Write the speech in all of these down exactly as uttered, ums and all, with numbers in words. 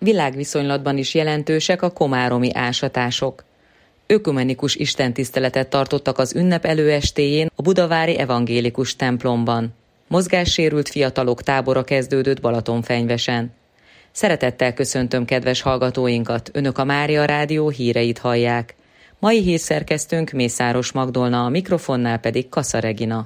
Világviszonylatban is jelentősek a komáromi ásatások. Ökumenikus istentiszteletet tartottak az ünnep előestéjén a budavári evangélikus templomban. Mozgássérült fiatalok tábora kezdődött Balatonfenyvesen. Szeretettel köszöntöm kedves hallgatóinkat, Önök a Mária Rádió híreit hallják. Mai hírszerkesztőnk Mészáros Magdolna, a mikrofonnál pedig Kassa Regina.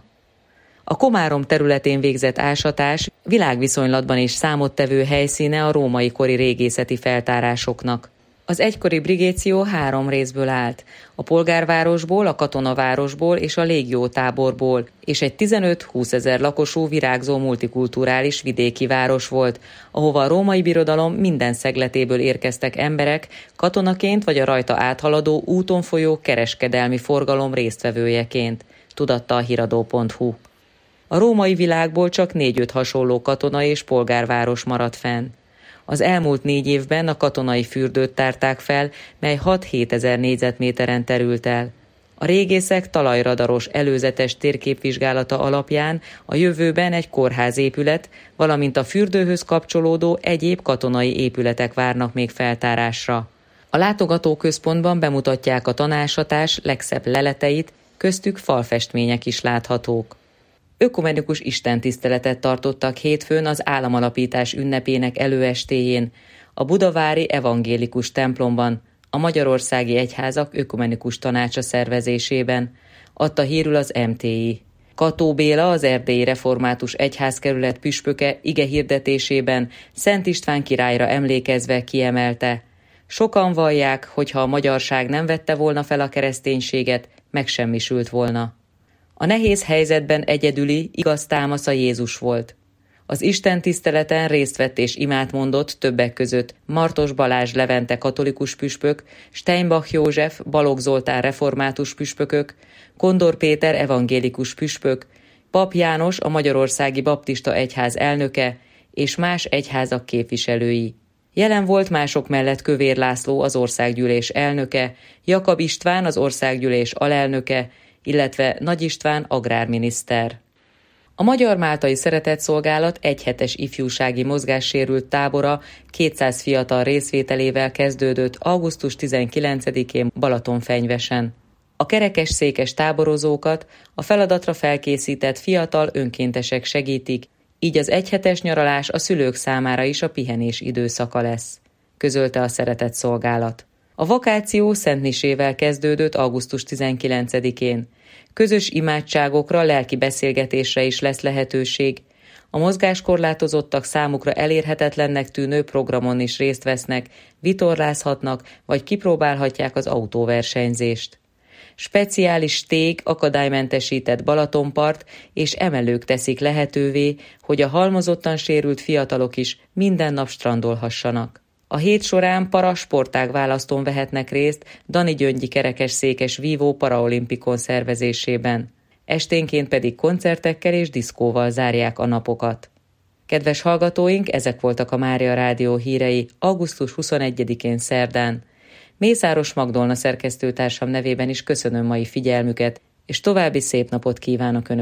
A Komárom területén végzett ásatás világviszonylatban is számottevő helyszíne a római kori régészeti feltárásoknak. Az egykori brigéció három részből állt, a polgárvárosból, a katonavárosból és a légiótáborból, és egy tizenöt-húsz ezer lakosú virágzó multikulturális vidéki város volt, ahova a római birodalom minden szegletéből érkeztek emberek, katonaként vagy a rajta áthaladó úton folyó kereskedelmi forgalom résztvevőjeként, tudatta a híradó pont hu. A római világból csak négy-öt hasonló katona és polgárváros maradt fenn. Az elmúlt négy évben a katonai fürdőt tárták fel, mely hat-hét ezer négyzetméteren terült el. A régészek talajradaros előzetes térképvizsgálata alapján a jövőben egy kórházépület, valamint a fürdőhöz kapcsolódó egyéb katonai épületek várnak még feltárásra. A látogatóközpontban bemutatják a tanásatás legszebb leleteit, köztük falfestmények is láthatók. Ökumenikus istentiszteletet tartottak hétfőn az államalapítás ünnepének előestéjén, a budavári evangélikus templomban, a Magyarországi Egyházak Ökumenikus Tanácsa szervezésében, adta hírül az em té i. Kató Béla, az Erdélyi Református Egyházkerület püspöke ige hirdetésében Szent István királyra emlékezve kiemelte: sokan vallják, hogy ha a magyarság nem vette volna fel a kereszténységet, megsemmisült volna. A nehéz helyzetben egyedüli, igaz támasza Jézus volt. Az istentiszteleten részt vett és imát mondott többek között Martos Balázs Levente katolikus püspök, Steinbach József, Balogh Zoltán református püspökök, Kondor Péter evangélikus püspök, Pap János a Magyarországi Baptista Egyház elnöke és más egyházak képviselői. Jelen volt mások mellett Kövér László, az országgyűlés elnöke, Jakab István, az országgyűlés alelnöke, illetve Nagy István agrárminiszter. A Magyar Máltai Szeretetszolgálat egyhetes ifjúsági mozgássérült tábora kétszáz fiatal részvételével kezdődött augusztus tizenkilencedikén Balatonfenyvesen. A kerekesszékes táborozókat a feladatra felkészített fiatal önkéntesek segítik, így az egyhetes nyaralás a szülők számára is a pihenés időszaka lesz, közölte a Szeretetszolgálat. A vakáció szentmisével kezdődött augusztus tizenkilencedikén. Közös imádságokra, lelki beszélgetésre is lesz lehetőség. A mozgáskorlátozottak számukra elérhetetlennek tűnő programon is részt vesznek, vitorlázhatnak vagy kipróbálhatják az autóversenyzést. Speciális stég, akadálymentesített Balatonpart és emelők teszik lehetővé, hogy a halmozottan sérült fiatalok is minden nap strandolhassanak. A hét során parasportág választón vehetnek részt Dani Gyöngyi kerekesszékes vívó paraolimpikon szervezésében. Esténként pedig koncertekkel és diszkóval zárják a napokat. Kedves hallgatóink, ezek voltak a Mária Rádió hírei augusztus huszonegyedikén szerdán. Mészáros Magdolna szerkesztőtársam nevében is köszönöm mai figyelmüket, és további szép napot kívánok Önöknek.